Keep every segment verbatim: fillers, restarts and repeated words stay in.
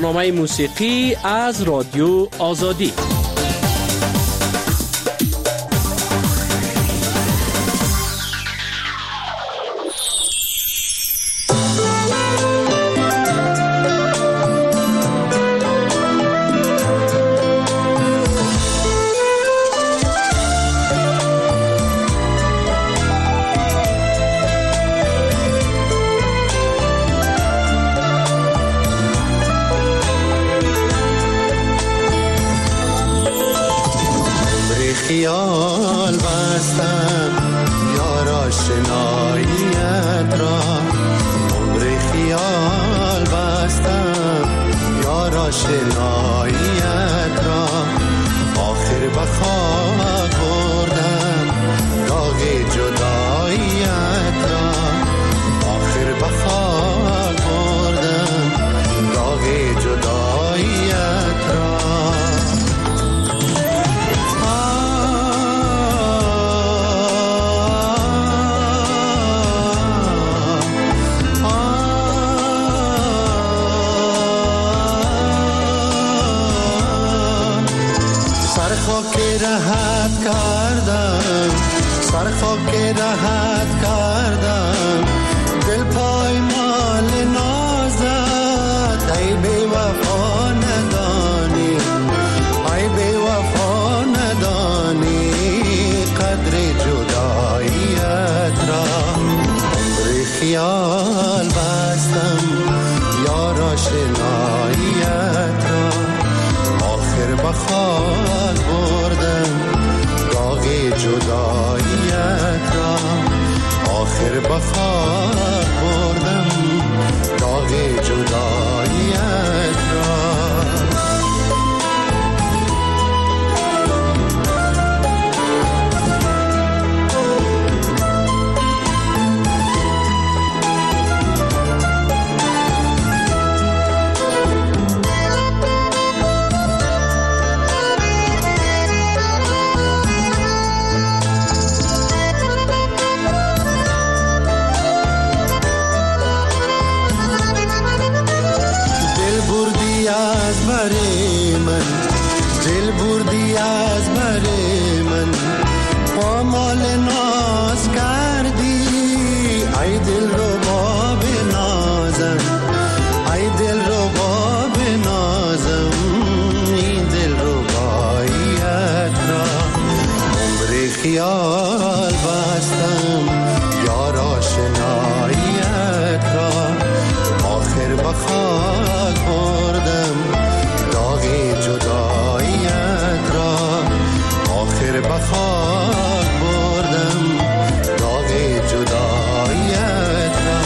برنامه موسیقی از رادیو آزادی. خیال بستم یار آشناییت را، عمر خیال بستم یار آشناییت را، آخر به خاک بردم داغ جداییت را، آخر به خاک بردم داغ جداییت را. راحت کردم سر خاک راحت کردم دل پای مال نازت، ای بی وفا ندانی ای بی وفا ندانی قدر جداییت را، عمر خیال بستم یار آشناییت را، آخر به خاک بردم داغ جداییت را، آخر به خاک بردم داغ جداییت را. دل بردی از بر من پامال ناز کردی، ای دل رو باب نازم ای دل رو باب نازم این دل رو باییت را، عمر خیال بستم یار آشناییت را، آخر به خاک بردم داغ جداییت را، آخر به خاک بردم داغ جداییت را.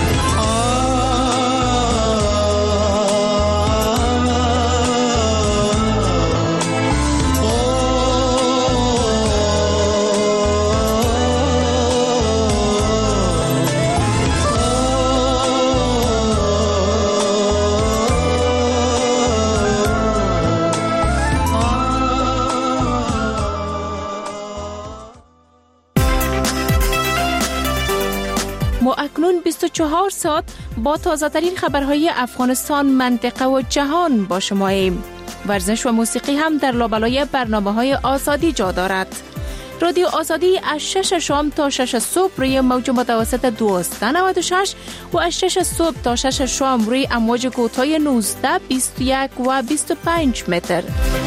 ما اکنون بیست و چهار ساعت با تازه ترین خبرهای افغانستان، منطقه و جهان با شماییم. ورزش و موسیقی هم در لابلای برنامه‌های آزادی جا دارد. رادیو آزادی از شش شام تا شش صبح روی موج متوسط دویست و نود و شش و از شش صبح تا شش شام روی امواج کوتاه نوزده، بیست و یک و بیست و پنج متر.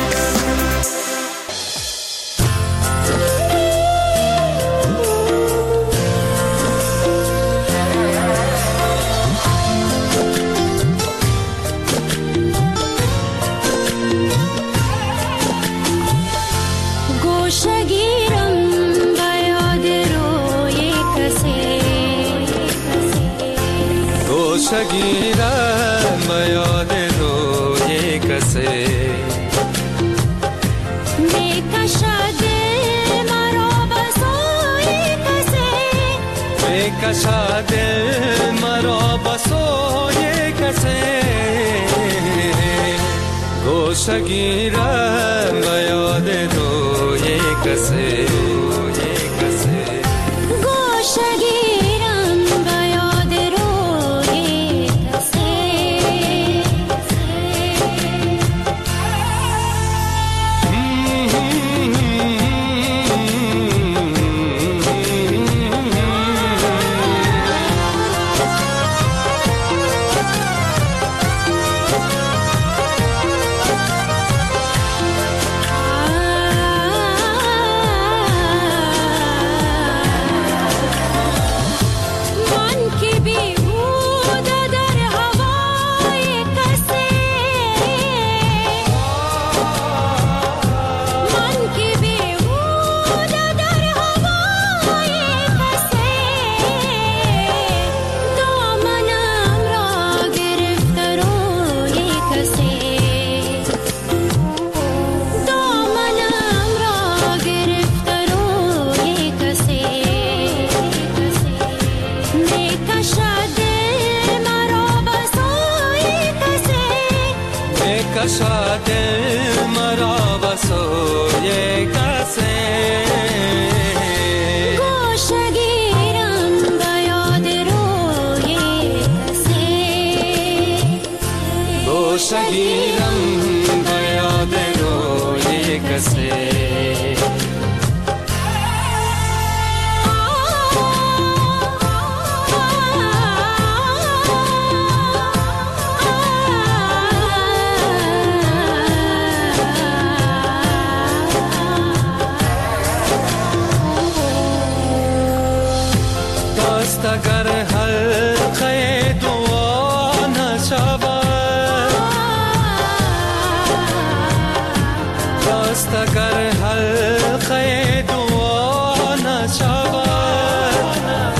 شگیرم به یاد روی کسی میکشد مرا به سوی کسی میکشد مرا به سوی کسی گوشه گیرم به یاد روی کسی گوشه گیرم به یاد روی کسی بسوی کسی گوشگیرم به یاد روی کسی گوشگیرم به یاد روی کسی اگر حلقه دعا نشود دست اگر حلقه دعا نشود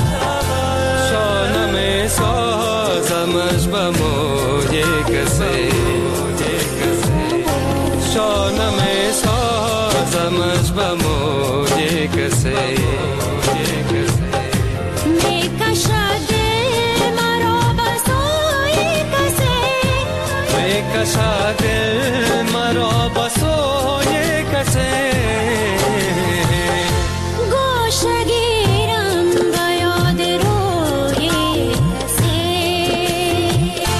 شانه می سازمش به موی کسی شانه می سازمش به موی کسی کشا دل مرا بسوی کسی گوشگیرم به یاد روی کسی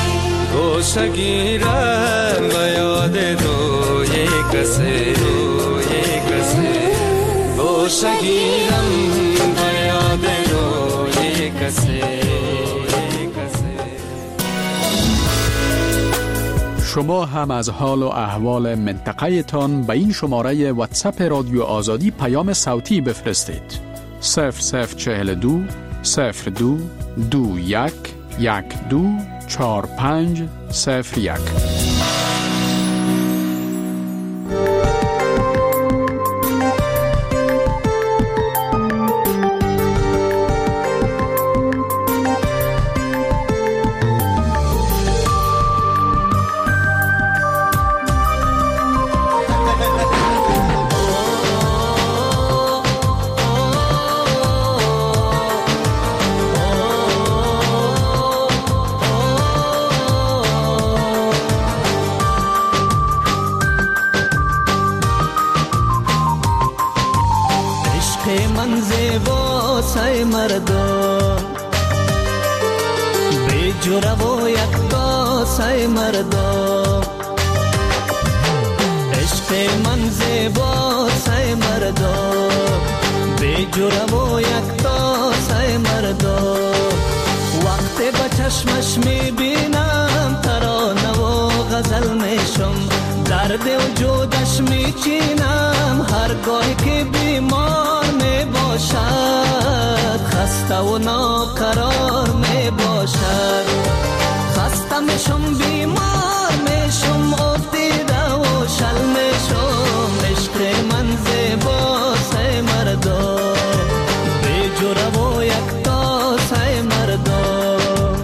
گوشگیرم به یاد روی کسی روی کسی گوشگیرم به یاد روی کسی. شما هم از حال و احوال منطقه تان به این شماره واتساپ رادیو آزادی پیام صوتی بفرستید. صفر صفر چهل دو صفر دو دو یک یک دو چار پنج صفر یک. من زیبا سای مردم بی جوره و یکتا سای مردم عشق من زیبا سای مردم بی جوره و یکتا سای مردم وقتی با چشمش میبینم ترانه و غزل میشم درد وجودش میچینم هرگاهی که بیمار می باشد خسته و ناقرار می باشد خسته میشم بیمار میشم افتیده و شل میشم عشق من زیبا سای مردم بی جوره و یکتا سای مردم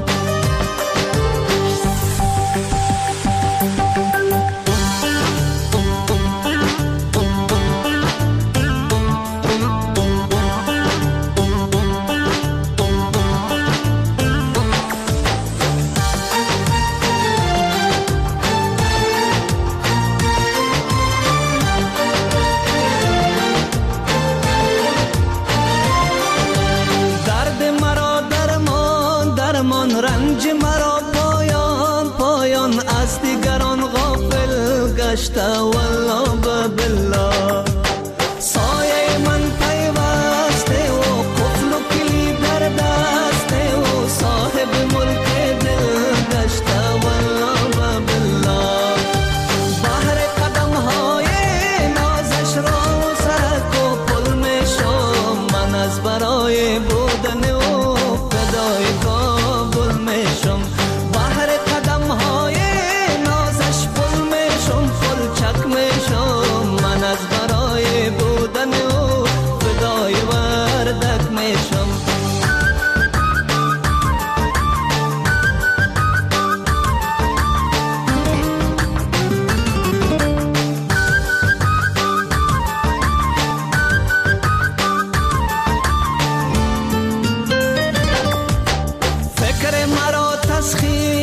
رنج مرا پایان پایان از دیگران غافل گشته والله بالله سایه من پیوسته و قفل و کلی در دسته و صاحب ملک دل گشته والله بالله بحر قدم های نازش را سرک و پل می شم من از برای بودن و فدای کابل میشم بحر قدم های نازش پل میشم پل چک میشم من از برای بودن او فدای وردک میشم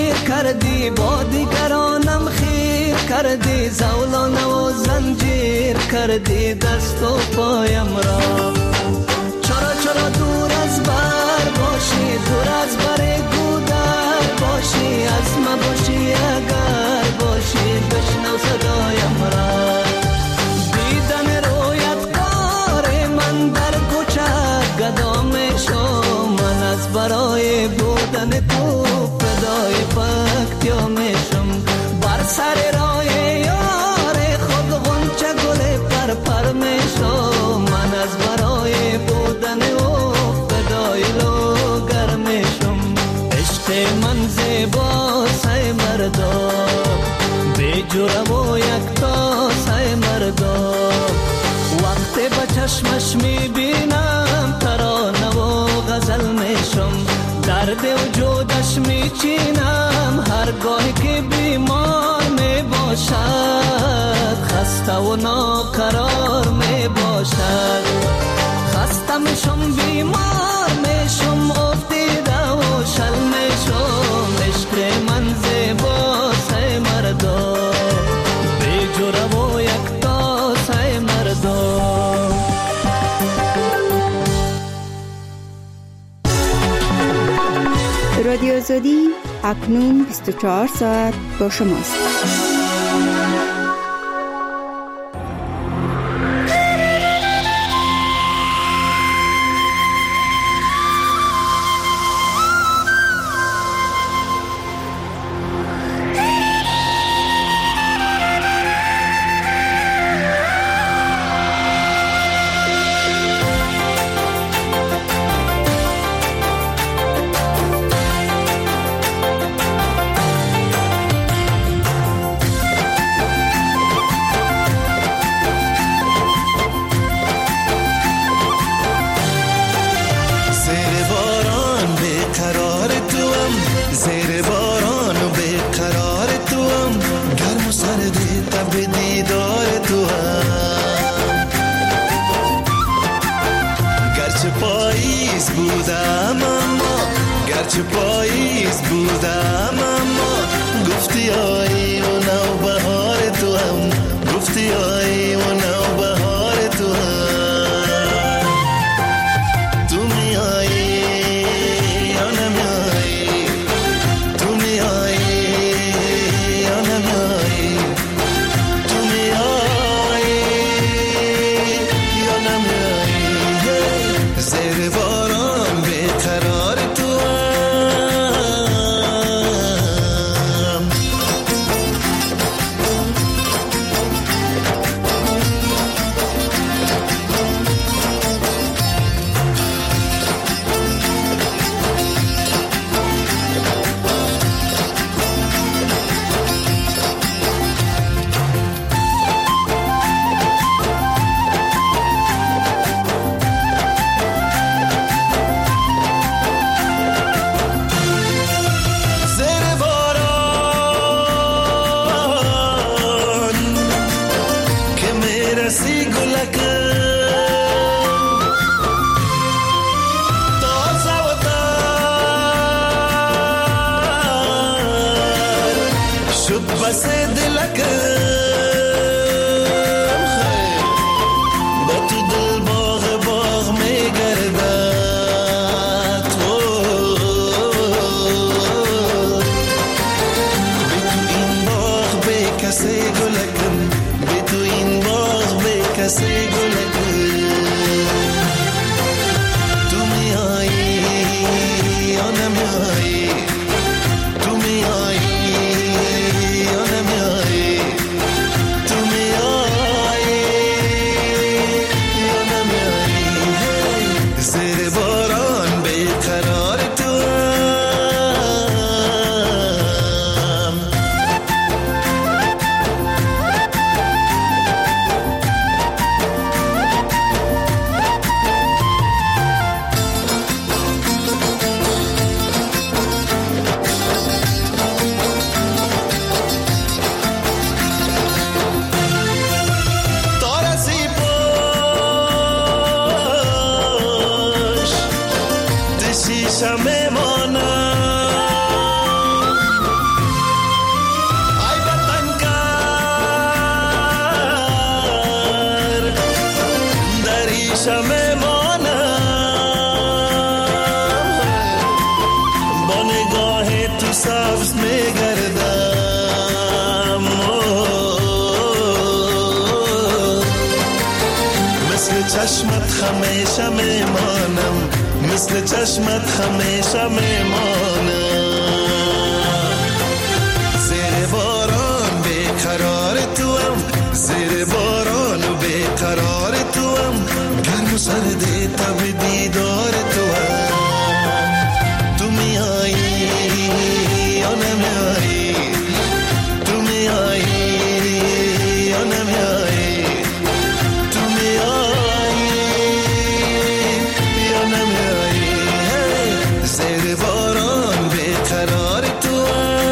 کردی با دیگرانم خیر کردی زولانه و زنجیر کردی دست و پایم را. چرا چرا دور از بر باشی، دور از بر گودر باشی، از ما باشی اگر باشی بشنو صدایم را. دیدن رویت کار من در کوچه گدا میشم، من از برای بودن تو فدای پکتیا میشم. بر سر راه یار خود غنچه گل پر پر میشم، من از برای بودن او فدای لوگر میشم. عشق من زیبا سای مردا، بی جرم و یکتا سای مردا. وقتی به چشمش میبینم ترانه و غزل میشم، درد وجودش میچینم هرگاهی که بیمار میباشد، خسته و ناقرار میباشد. خسته میشم بیمار میشم افتیده و شل میشم. عشق من زیبا سای مردا، بی جرم و یکتا سای مردا. رادیو آزادی اکنون بیست و چهار ساعت با شماست. گرچه پاییز بودم اما گفتی آیی و نو بهار تو هم، گفتی آیی و نو بهار تو هم. تو می آیی یا نمی آیی، تو می آیی یا نمی آیی، تو می آیی یا نمی آیی. زیر باران بیقرار تو هم. مثل چشمت همیشه میمانم، مثل چشمت همیشه میمانم. زیر باران بیقرار توام، زیر باران و بیقرار توام، گرم و سردی تب دیدار توام. تو میایی یا نمیایی، تو میایی یا نمیایی، تو میایی یا نمیایی. زیر باران بیقرار توام.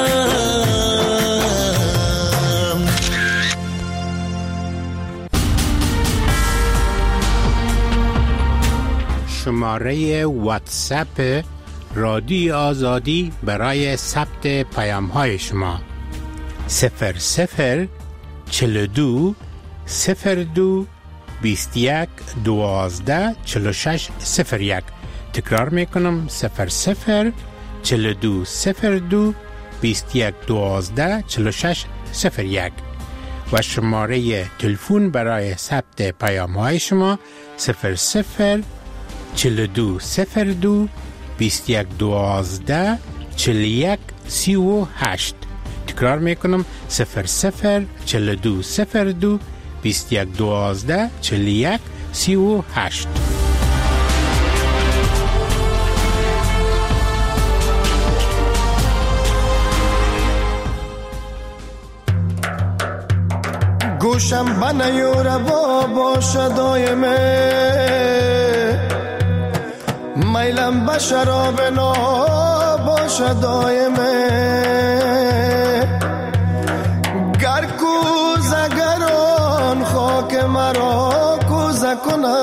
شماره واتساپ رادیو آزادی برای ثبت پیام های شما صفر صفر چهل و دو صفر دو بیست و یک دوازده چهل و شش صفر یک. تکرار میکنم صفر صفر چهل و دو صفر دو بیست و یک دوازده چهل و شش صفر یک و شماره تلفن برای ثبت پیام های شما صفر صفر چهل و دو صفر دو بیست و یک دوازده چهل و یک سی و هشت. تکرار میکنم صفر صفر چهل و دو صفر دو بیست و یک دوازده چهل و یک سی و هشت. گوشم بنیور با باشه دایمه، میلم به شراب نا باشه دایمه. گر کوزه گران خاک مرا کوزه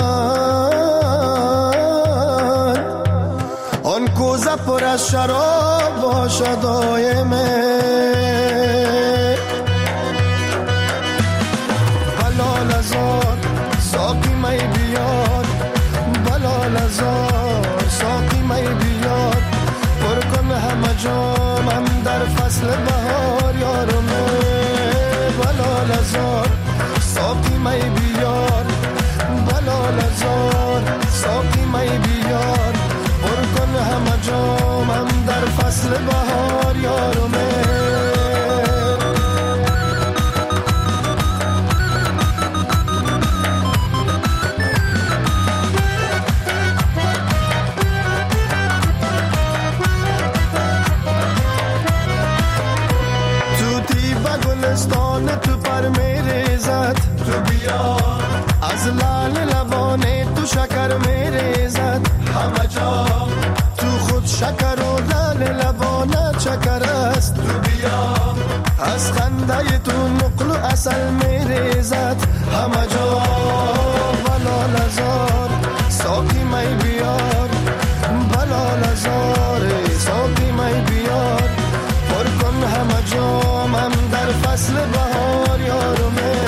کنند، آن کوزه پر از شراب باشه دایمه. بلال ازار ساقی می بیار، بلال ازار ساقی می بیار، پر کن همه جامم در فصل بهار یارمه. بلال ازار ساقی می بیار، بلال ازار ساقی می بیار، پر کن همه جامم در فصل بهار یارمه. تو پر میره زد تو بیا، از لال لبانه تو شکر میره زد همه جا. تو خود شکر و لال لبانه چکر است تو بیا، از خنده تو نقل و اصل میره زد همه جا. بلال ازار ساقی می بیار، بلال ازار ساقی می بیار، پر کن همه جامم در فصل بهار یارمه.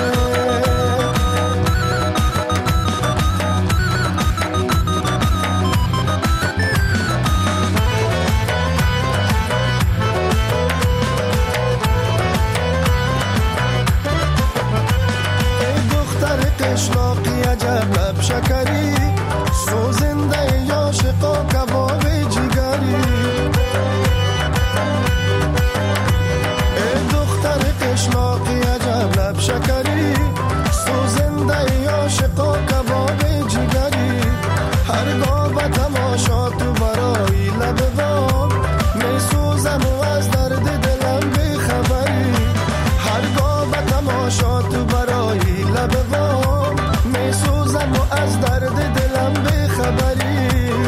ای دختر قشلاقی عجب لب شکری، سوزنده یا شقا کباب جگری. قشلاقی عجب لب شکری، سوزنده یا شقا کباب جگری. هرگاه به تماشا تو برای لب بام، می سوزم و از درد دلم بی خبری. هرگاه به تماشا تو برای لب بام، می سوزم و از درد دلم بی خبری.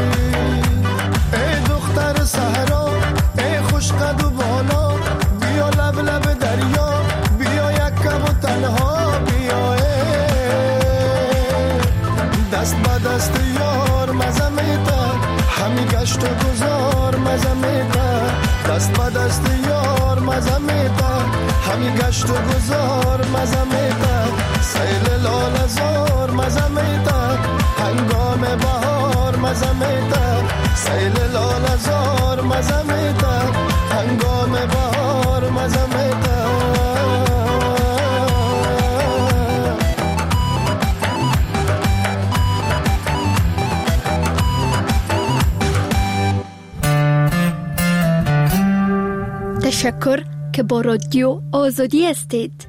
ای دختر صحرا ای خوش قد و بالا، بیا لب لب دریا، بیا یک کم و تنها بیا. دست با دست یار مزه میده، همی گشت و گذار مزه میده. دست با دست یار مزه میده، همی گشت و گذار مزه میده. سیل لال زار مزه میده، هنگام بهار مزه میده. سیل لال زار مزه میده، هنگام بهار مزه میده. تشکر که با رادیو آزادی هستید.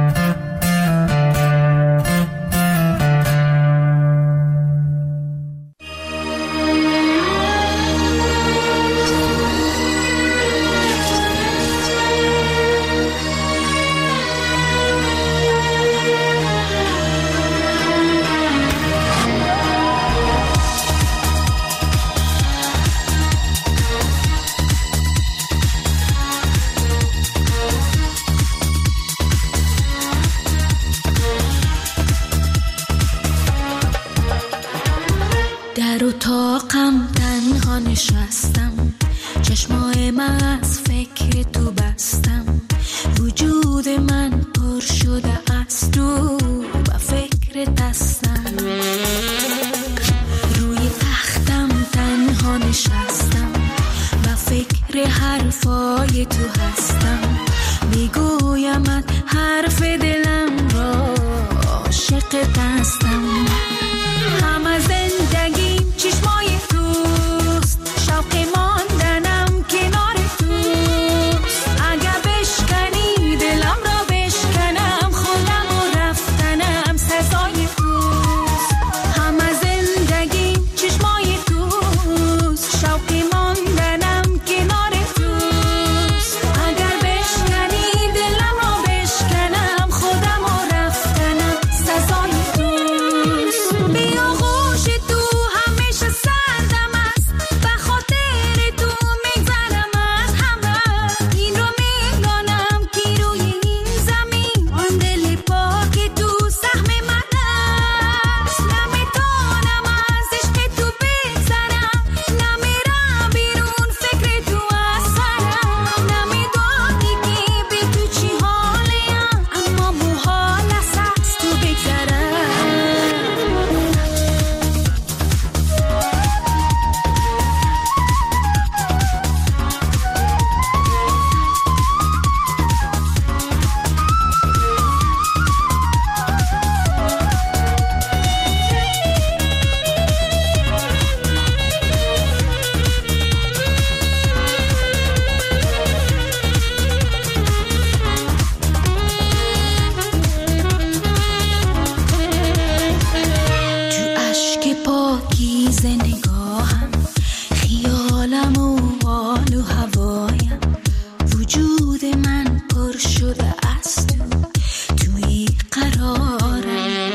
در اتاقم تنها نشستم، چشمای من از فکر تو بستم، وجود من پر شده از تو و فکر دستم. روی تختم تنها نشستم و فکر حرفای تو هستم، میگویمت حرف دلم را، عاشق دستم. همه زندگیم چشمای توست، شوق ماندنم کنار توست. اگه بشکنی دلم را بشکنم، خودم و رفتنم سزای توست. همه زندگیم چشمای توست، شوق ماندنم کنار توست. اگر بشکنی دلم را بشکنم، خودم و رفتنم سزای توست. بیا غوش تو همیشه سردم است، به خاطر تو میگذرم از همه. این رو میدانم که روی این زمین آن دل پاک تو سهم من است. نمیتونم از عشق تو بگذرم، نمیرم بیرون فکر تو از سرم. نمیدانی که بی تو چی حالیم، اما محال است از تو بگذرم. تو اشک پاکیزه نگاهم، خیالم و حال و هوایم، وجود من پر شده از تو، توی قرارم.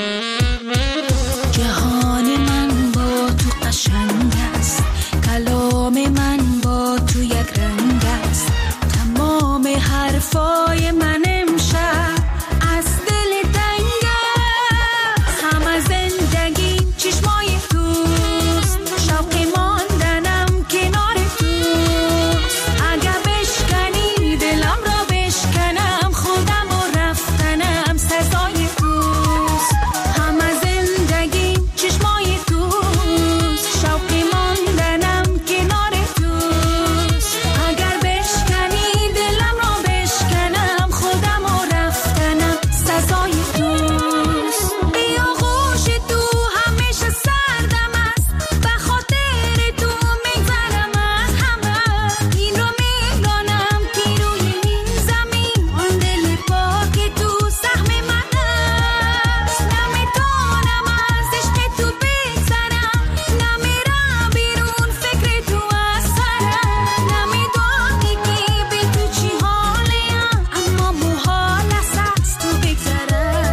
جهان من با تو قشنگ است، کلام من با تو یک رنگ است. تمام حرفای من امشب از دل تنگ است. همه زندگیم چشمای توست، شوق ماندنم کنار توست. اگه بشکنی دلم را بشکنم، خودم و رفتنم سزای توست. همه زندگیم چشمای توست، شوق ماندنم کنار توست. اگر بشکنی دلم را بشکنم، خودم و رفتنم سزای توست. بیا غوش تو همیشه سردم است، به خاطر تو میگذرم از همه. این رو میدانم که روی این زمین آن دل پاک تو سهم من است. نمیتونم از عشق تو بگذرم، نمیرم بیرون فکر تو از سرم. نمیدانی که بی تو چی حالیم، اما محال است از تو بگذرم.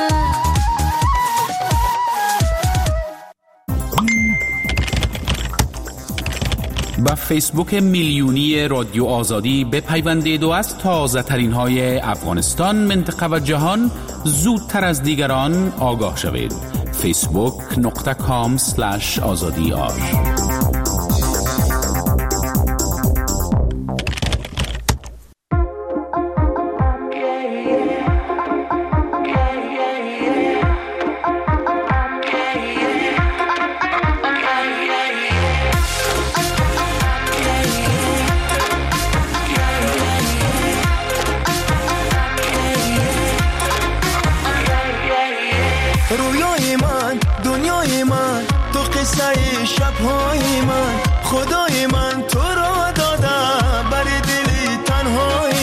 با فیسبوک میلیونی رادیو آزادی بپیوندید و از تازه ترین های افغانستان، منطقه و جهان زودتر از دیگران آگاه شوید. فیسبوک نقطه کام سلش آزادی آر. رویای من، دنیای من، تو قصه شبهای من، خدای من تو را داده بر دل تنهای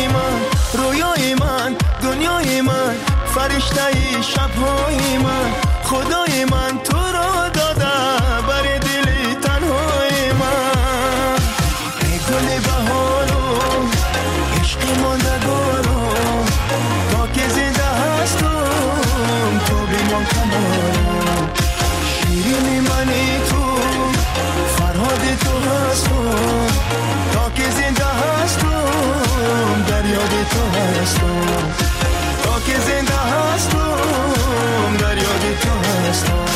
فرشته ای شبهای من، خدای من تو را داده بر دل تنهای من. ای گل بهارم عشق ماندگارم، تا که زنده هستم تو بمان کنارم. شیرین منی تو فرهاد تو هستم، تا که زنده هستم در یاد تو هستم. تا که زنده هستم در یاد تو هستم.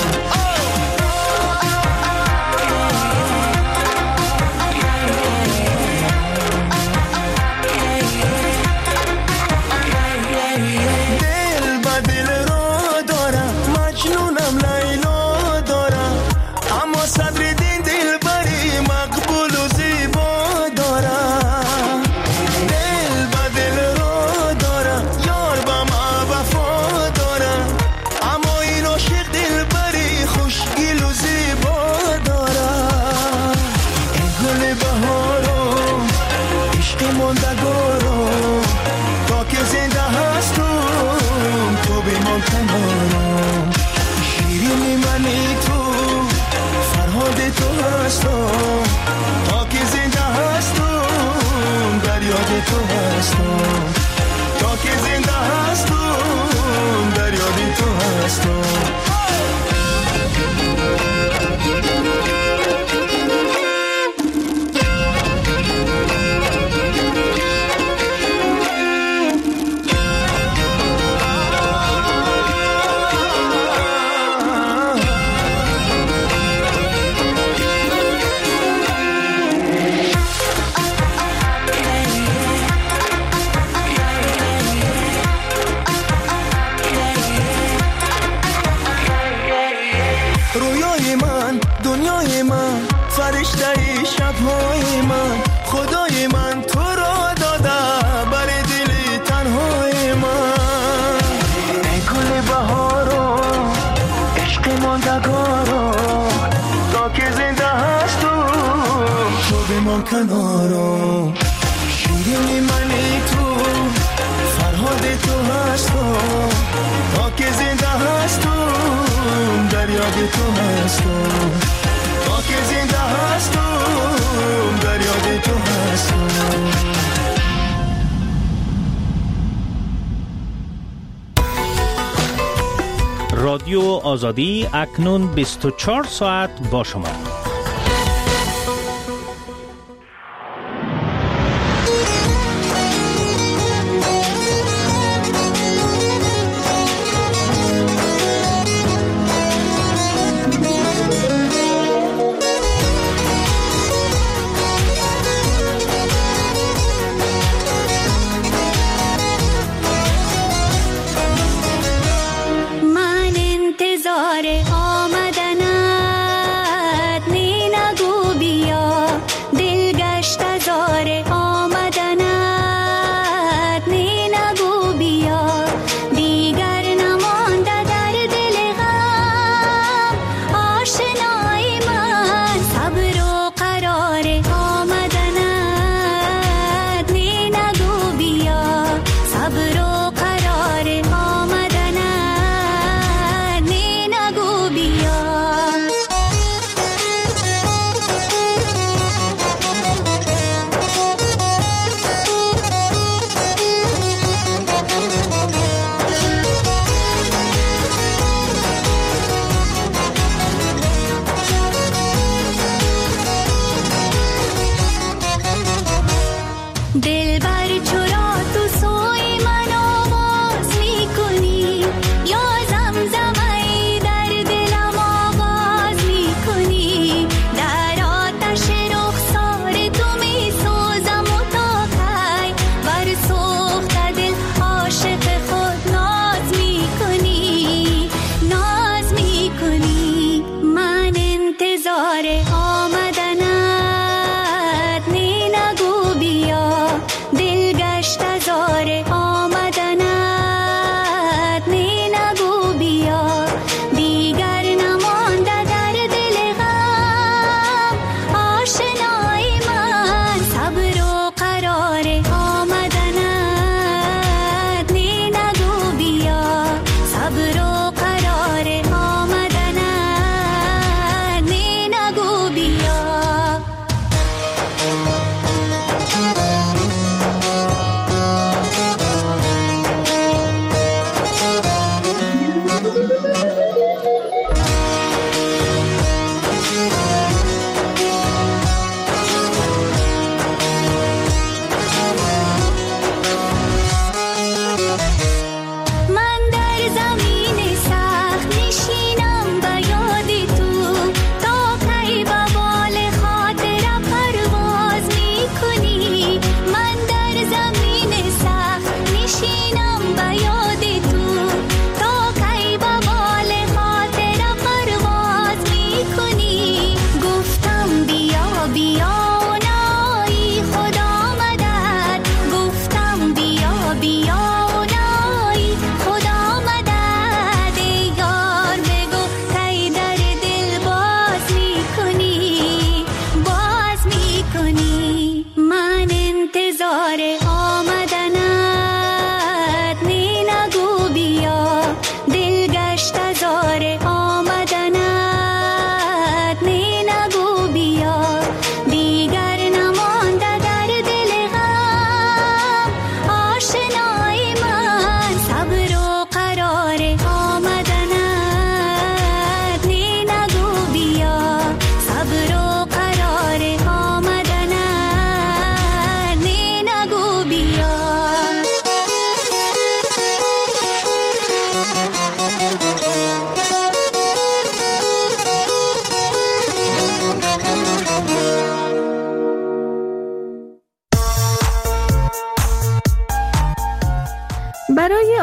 دل با دل رو دارم، مجنونم لیلا دارم، اما صدر دین دل بری مقبول و زیبا دارم. دل با دل رو دارم، یار با ما وفا دارم، اما این عاشق دل بری خوشگل و زیبا دارم. ای گل بهارم عشق ماندگارم، تا که زنده هستم تو بمان کنارم. شیرین منی تو فرهاد تو هستم، تا که زنده هستم در یاد تو هستم. تا که زنده هستم در یاد تو هستم. رویای من، دنیای من، فرشته ای شبهای من، خدای من تو را داده بر دل تنهای من. ای گل بهارم عشق ماندگارم، تا که زنده هستم تو بمان کنارم. شیرین منی تو فرهاد تو هستم، تا که زنده هستم در یاد تو هستم. تا که زنده هستم در یاد تو هستم. رادیو آزادی اکنون بیست و چهار ساعت با شما. صبر و قرار آمدنت، نی نگو بیا.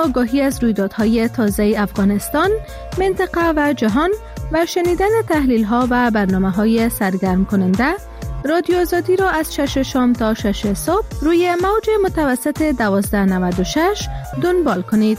آگاهی از رویدادهای تازه افغانستان، منطقه و جهان و شنیدن تحلیل‌ها و برنامه‌های سرگرم کننده، رادیو آزادی را از شش شام تا شش صبح روی موج متوسط دوازده نود و شش دنبال کنید.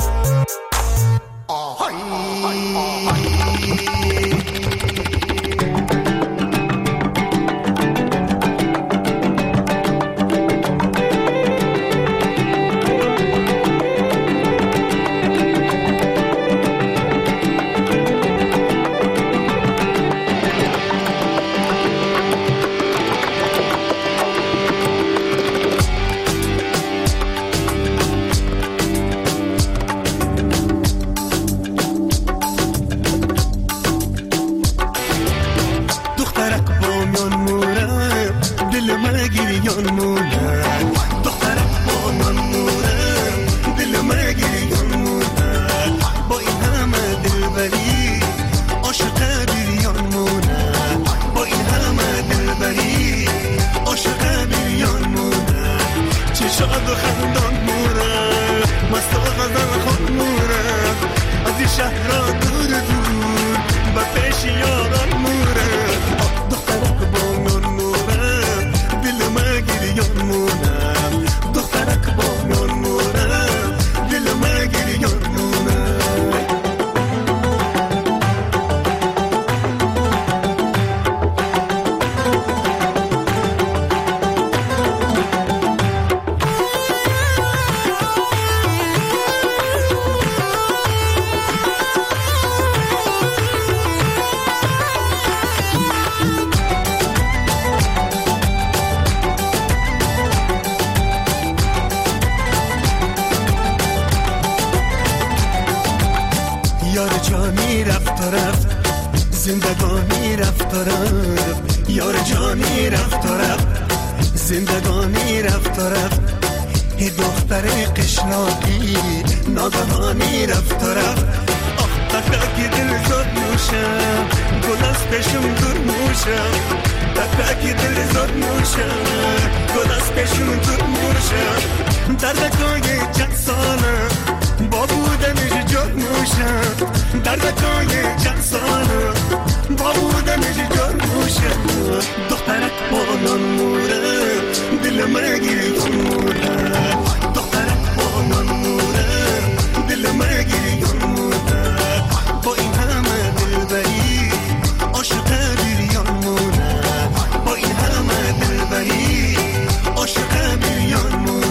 زندگانی رفت و رفت، یار جانی رفت و رفت، زندگانی رفت و رفت، ای دختر قشناقی ناگهانی رفت و رفت. آخ تکه دل زد نوشم، گل از پیشم دور موشم، تکه دل زد نوشم، گل از پیشم دور موشم، دردکای چند سالم با بودنش جد موشم، دردکای چند سالم با بودنش جد موشم. دخترک با نان موره دل مگیری کن موره، دخترک با نان موره دل مگیری کن موره، با این همه دلبری عاشق بیریان موره، با این همه دلبری عاشق بیریان موره.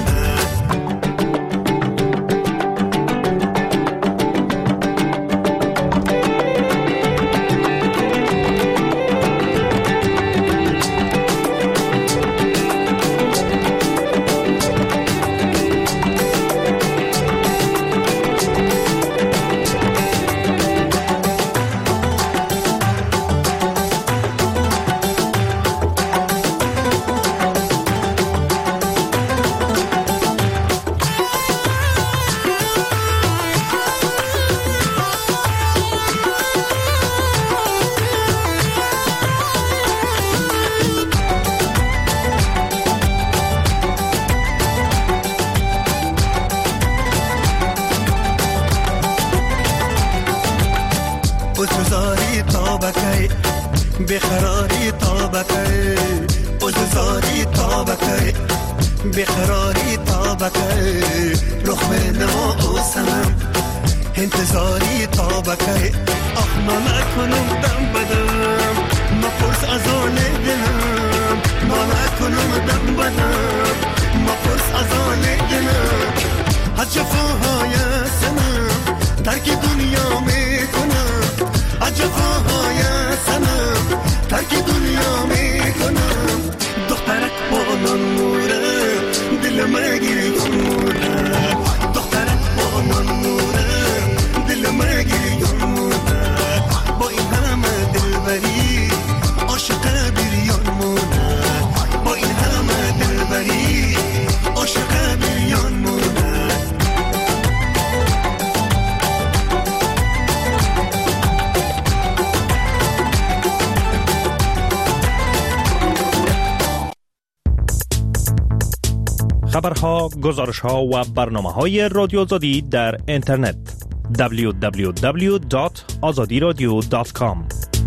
بزاری تابکی بخراری تابکی، بزاری تابکی بخراری تابکی، لخمه نما و سنم انتظاری تابکی. آخ ما نکنم دم بدم، ما پرس از آن دلم، ما نکنم دم بدم، ما پرس از آن دلم. از جفاهای سنم ترک دنیا میکنم، از جفاهای سنم ترک دنیا میکنم. دخترک با نان موره دل مگیری کن موره، دخترک با نان موره دل مگیری کن موره، با این همه دلبری عاشق بیریان موره، با این همه دلبری عاشق بیریان موره. خبرها، گزارشها و برنامه‌های رادیو آزادی در اینترنت دبلیو دبلیو دبلیو دات آزادی رادیو دات کام.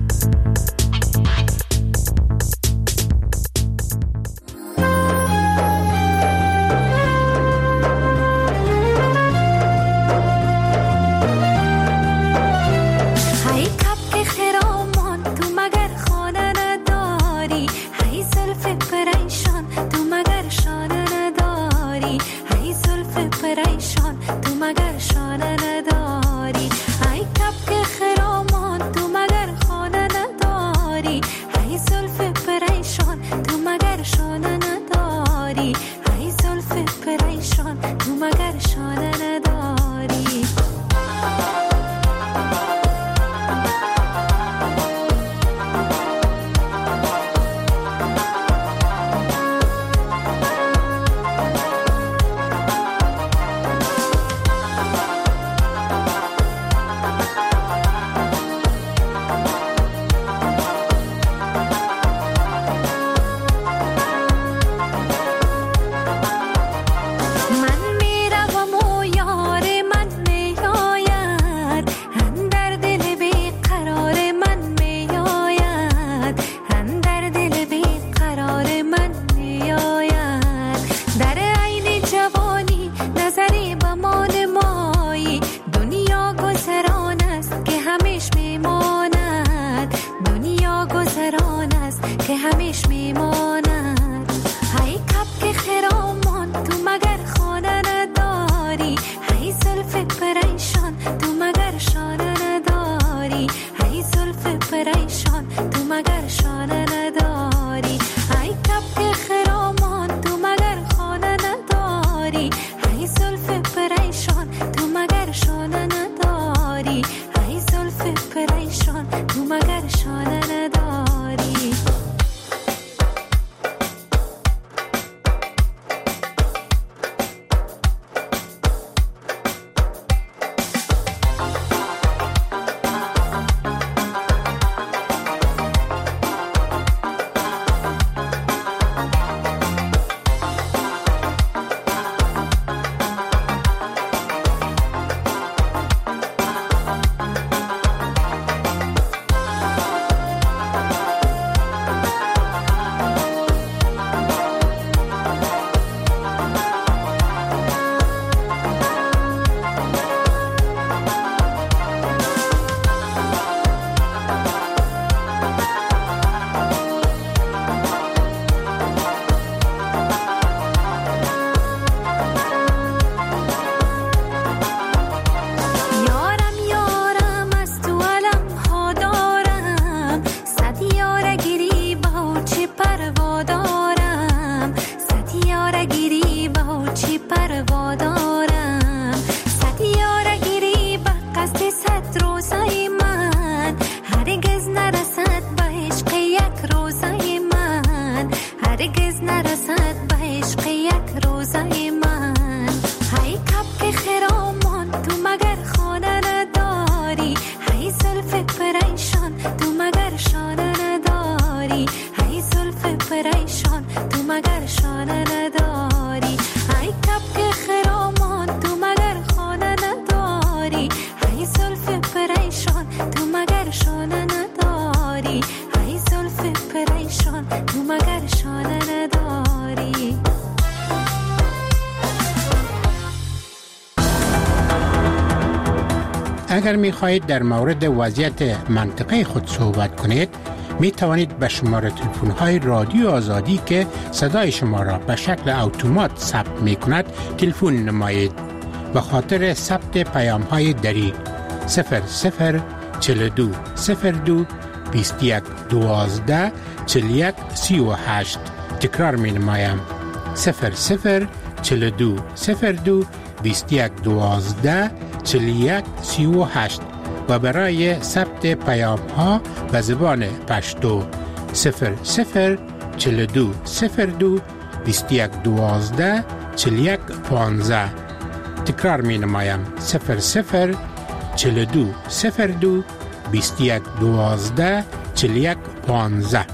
اگر می خواهید در مورد وضعیت منطقه خود صحبت کنید، می توانید به شماره تلفن های رادیو آزادی که صدای شما را به شکل اتومات ثبت می کند تلفن نمایید. به خاطر ثبت پیام های دری صفر صفر چهل و دو صفر دو بیست و یک دوازده چهل و یک سی و هشت. تکرار می نمایم صفر صفر چهل و دو صفر دو بیست و یک دوازده چهل و یک سی و هشت و برای ثبت پیام ها به زبان پشتو صفر صفر چهل و دو صفر دو بیست و یک دوازده چهل و یک پانزده. تکرار می نمایم صفر صفر چهل و دو صفر دو بیست و یک دوازده چهل و یک پانزده.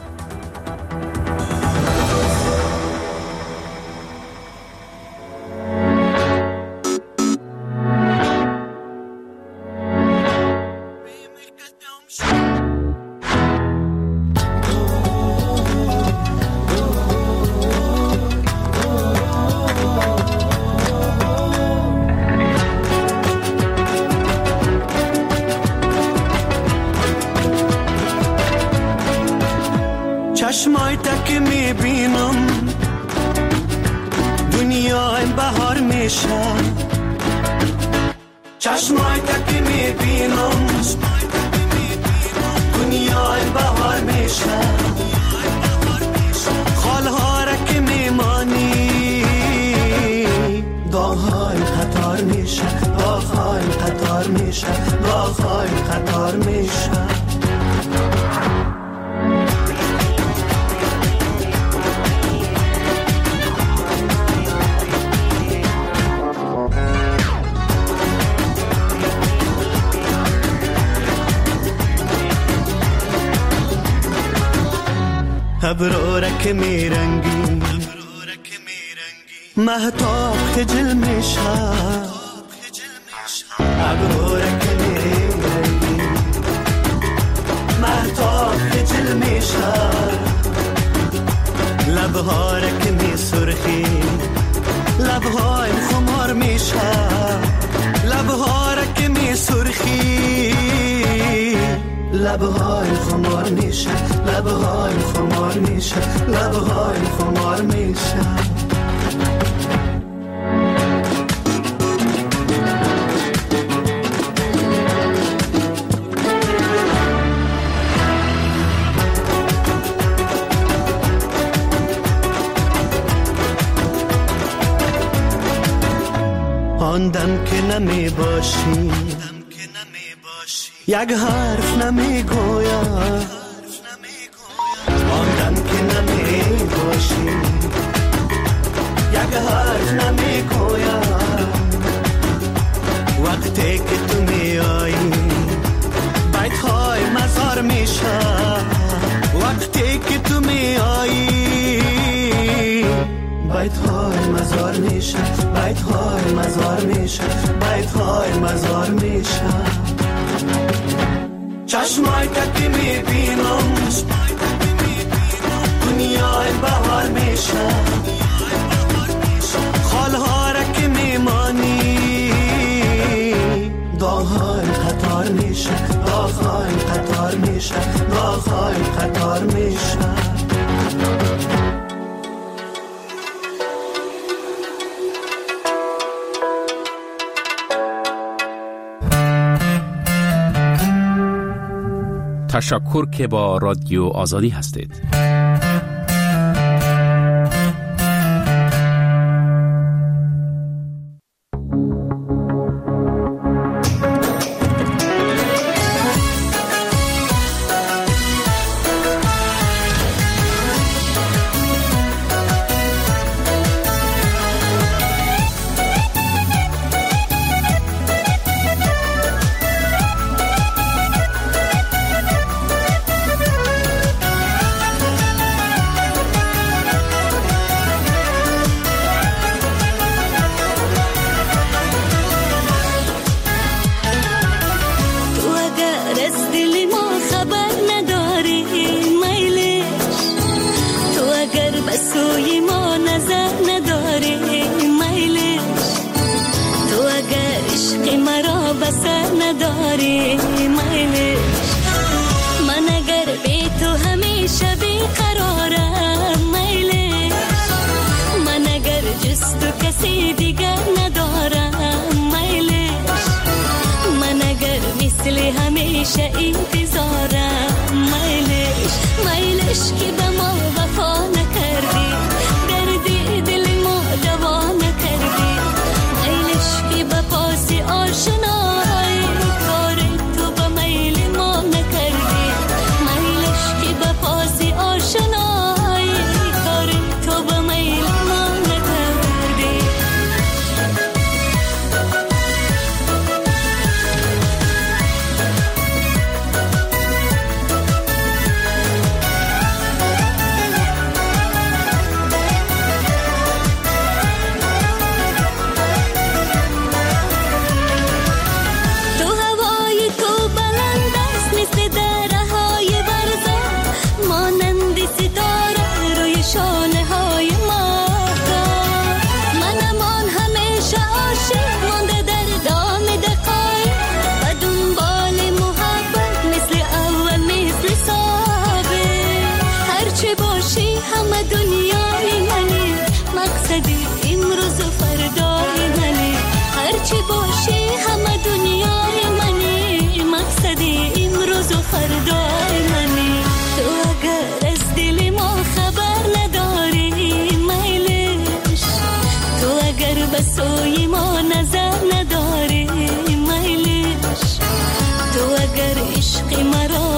چشمای تک میبینم دنیا این بهار میشه چشمای تک میبینم دنیا این بهار میشه خالها را که میمانی داغ‌های قطار میشه داغ‌های قطار میشه داغ‌های قطار میشه ابرارک میرنگی مهتاب خجل میشه ابرارک میرنگی مهتاب خجل میشه لبهارک می سرخی لبهای خمار میشه لبهارک می سرخی لبهای خمار میشه لبهای خمار میشه لبهای خمار میشه آن دم که نمی باشی یک حرف نمی گویم آن دم که نمی باشی یک حرف نمی گویم وقتی که تو می آیی بیت های مزار میشه وقتی که تو می آیی بیت های مزار میشه بیت های مزار میشه بیت های مزار میشه چشمای تکی میبینم دنیا این بهار میشه خالها را که میمانی داغ‌های قطار میشه داغ‌های قطار میشه داغ‌های قطار میشه تشکر که با رادیو آزادی هستید.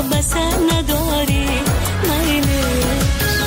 مرا بسر نداری میلش.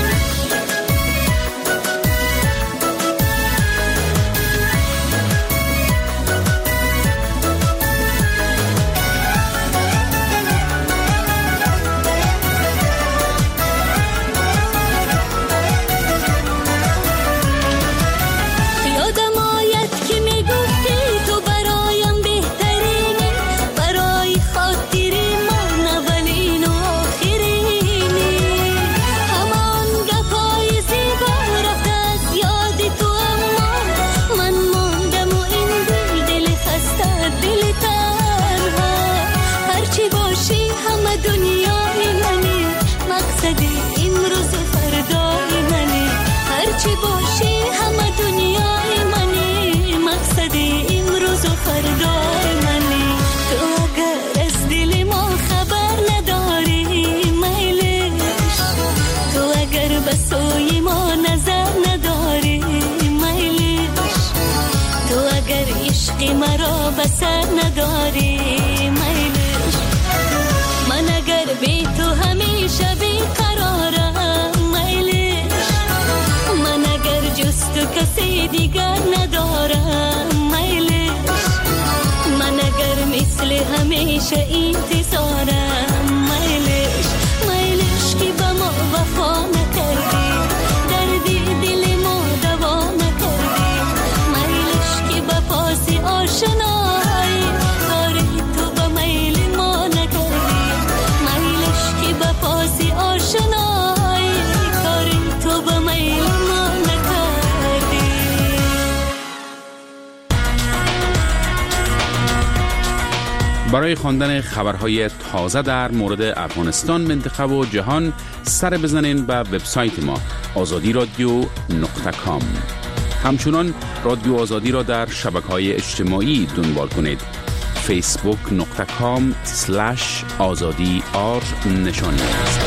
مرا بسر نداری میلش. من اگر بی تو همیشه بی قرارم میلش. من اگر جز تو کسی دیگر ندارم میلش. من اگر مثل همیشه انتظارم میلش. میلش که با ما وفا نکردی، دردی دل ما دوا نکردی. میلش که با پاسی آشنایی کاری تو با میل ما نکردی. میلش که با پاسی آشنایی کاری تو با میل ما نکردی. برای خواندن خبرهای تازه در مورد افغانستان، منطقه و جهان سر بزنین به وبسایت ما آزادی رادیو نقطه کام. همچنان رادیو آزادی را در شبکه‌های اجتماعی دنبال کنید. فیسبوک نقطه کام سلش آزادی آر نشانی است.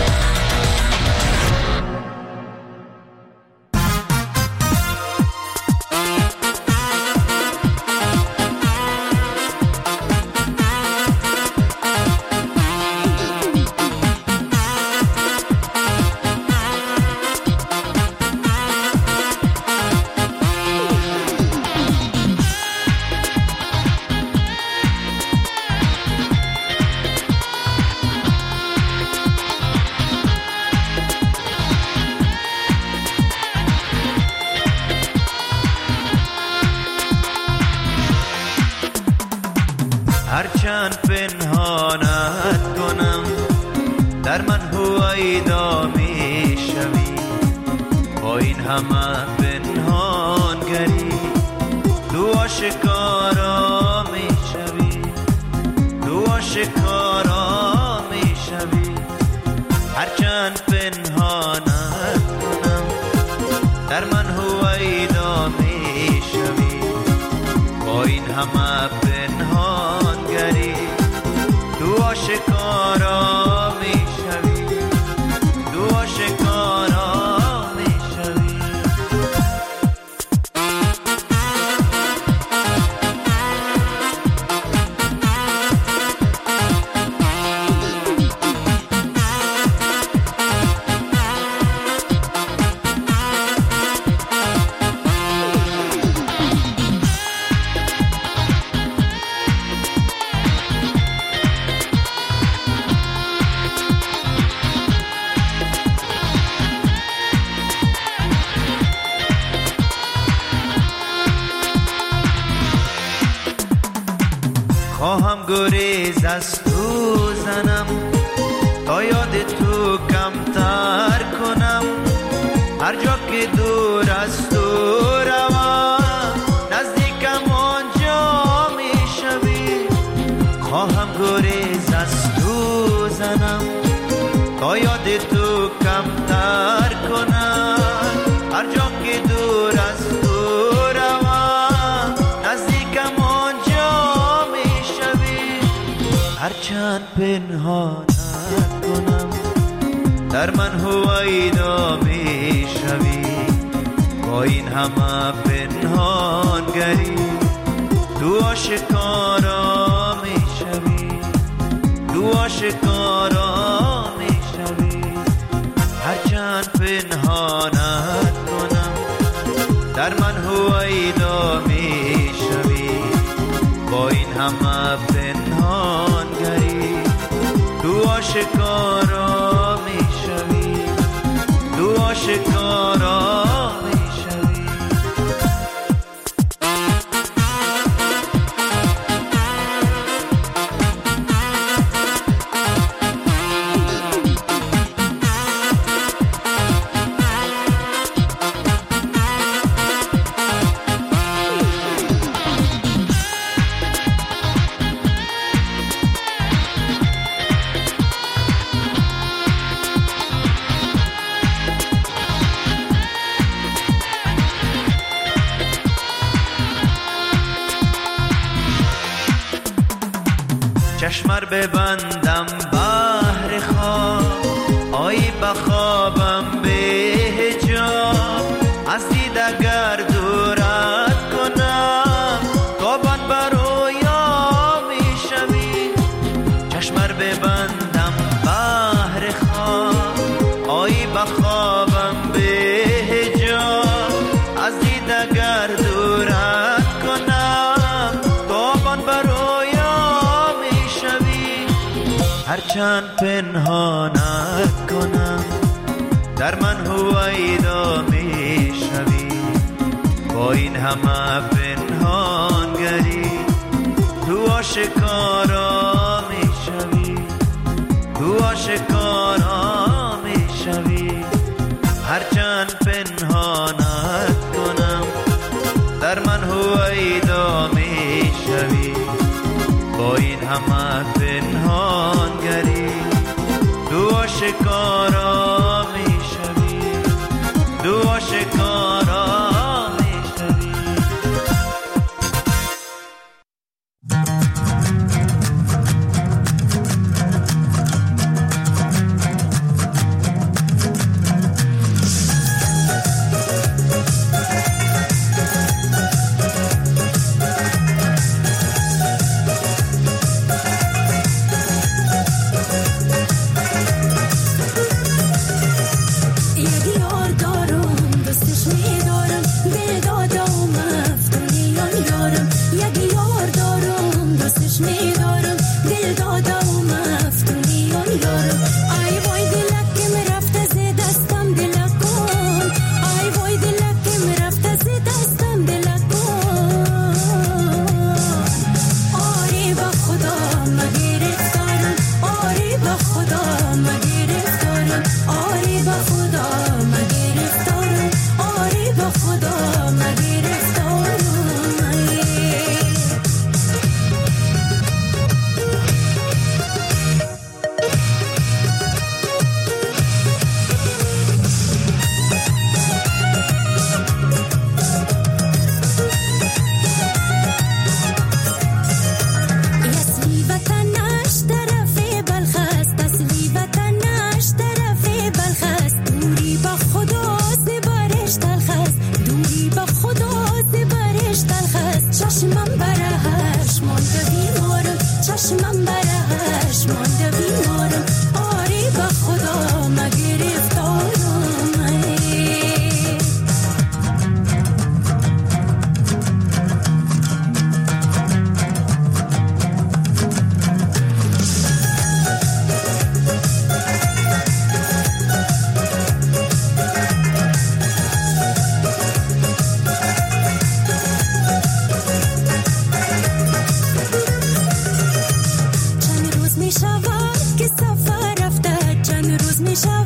هرچند پنهانت کنم در من هویدا می شوی. با این همه پنهانگری تو آشکارا می شوی. تو آشکارا می شوی. هرچند پنهانت کنم در من هویدا می شوی. با این همه پنهانگری تو آشکارا می شوی. تو آشکارا می شوی. خواهم گریز از تو زنم تا یاد تو کمتر کنم. هر جا که دور از تو روم نزدیکم آنجا می شوی. خواهم گریز از تو زنم تا یاد تو کمتر کنم. هر جا که دور از تو روم نزدیکم آنجا می شوی. هرچند پنهانت کنم در من هویدا می شوی. با این همه پنهانگری تو آشکارا می شوی. تو آشکارا پنهانت کنم، در من هویدا می شوی با این همه پنهانگری، تو آشکارا می شوی، تو آشکارا می شوی. چشمر ببندم بحر خواب، آیی بخوابم به حجاب، از دید اگر دورت کنم تابان برویا می شوی. چشمر ببندم بحر خواب، آیی بخوابم به حجاب، از دید اگر دورت کنم تابان برویا. هرچند پنهانت کنم در من هویدا می شوی با این همه پنهانگری، تو آشکارا می شوی، تو آشکارا می شوی. هرچند پنهانت کنم در من هویدا می شوی با این همه پنهانگری، تو آشکارا می شوی، تو آشکارا می شوی. می شود که سفر رفته، چند روز می شود